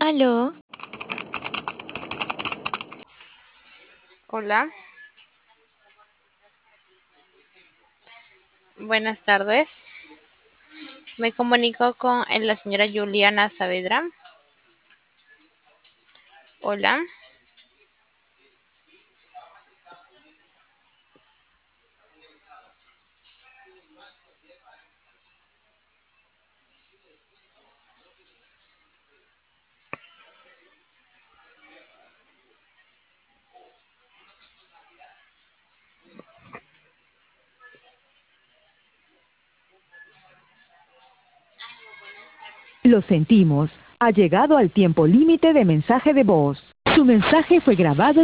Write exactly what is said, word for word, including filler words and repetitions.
Aló, Hola, buenas tardes. Me comunico con eh, la señora Juliana Saavedra. Hola, Lo sentimos. Ha llegado al tiempo límite de mensaje de voz. Su mensaje fue grabado